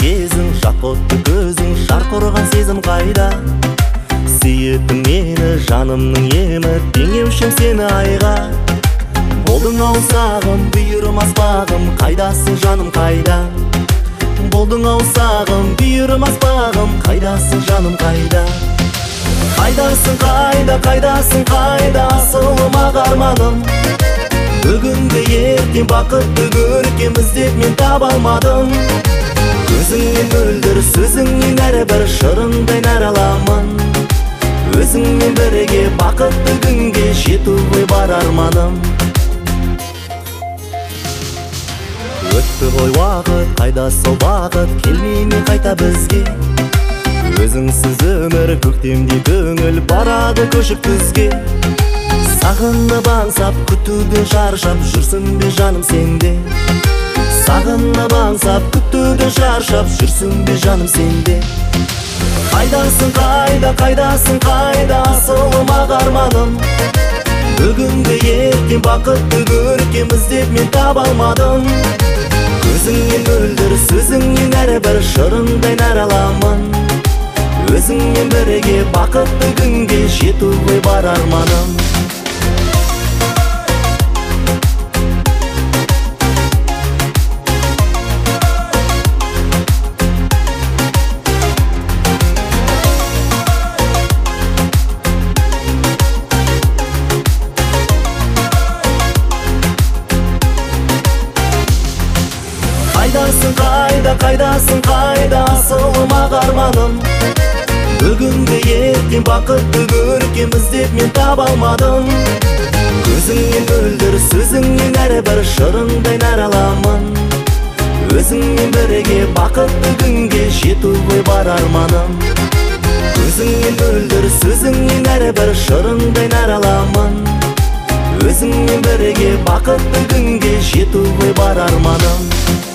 кезің, жақұтты көзің, жарқ ұрған сезім қайда? Сүйеттің мені, жанымның емі, теңеушім сені айға. Болдың ау сағым, бүйірім аспағым, қайдасың жаным қайда? Болдың ау сағым, бүйірім аспағым, қайдасың жаным қайда? Қайдасың қайда, қайдасың қайда, асылым ағарманым. Бүгінгі ертең бақытты көркем іздеп мен таба алмадым. Көзіңнен мөлдір, сөзіңнен әрбір шырындай нәр аламын. Өзіңмен бірге бақытты күнге жетуге бар арманым. Өтті ғой уақыт, қайда сол бақыт, келмей ме қайта бізге? Өзіңсіз өмір көктемде көңіл барады көшіп күзге. Сағынып аңсап күтуден шаршап жүрсің бе жаным сенде? Сағынып аңсап күтуден шаршап жүрсің бе жаным сенде? Қайдасың қайда, қайдасың қайда, асылым ағарманым. Бүгінгі ертең бақытты көркем іздеп мен таба алмадым. Көзіңнен мөлдір, сөзіңнен әрбір шырындай нәр аламын. Өзіңмен бірге бақытты күнге жетуге бар арманым. Қайдасың қайда, қайдасың қайда, асылым ағарманым. Бүгінгі ертең бақытты көркем іздеп мен таба алмадым. Көзіңнен мөлдір, сөзіңнен әрбір шырындай нәр аламын. Өзіңмен бірге бақытты күнге жетуге бар арманым. Көзіңнен мөлдір, сөзіңнен әрбір шырындай нәр аламын. Өзіңмен бірге бақытты күнге жетуге бар арманым.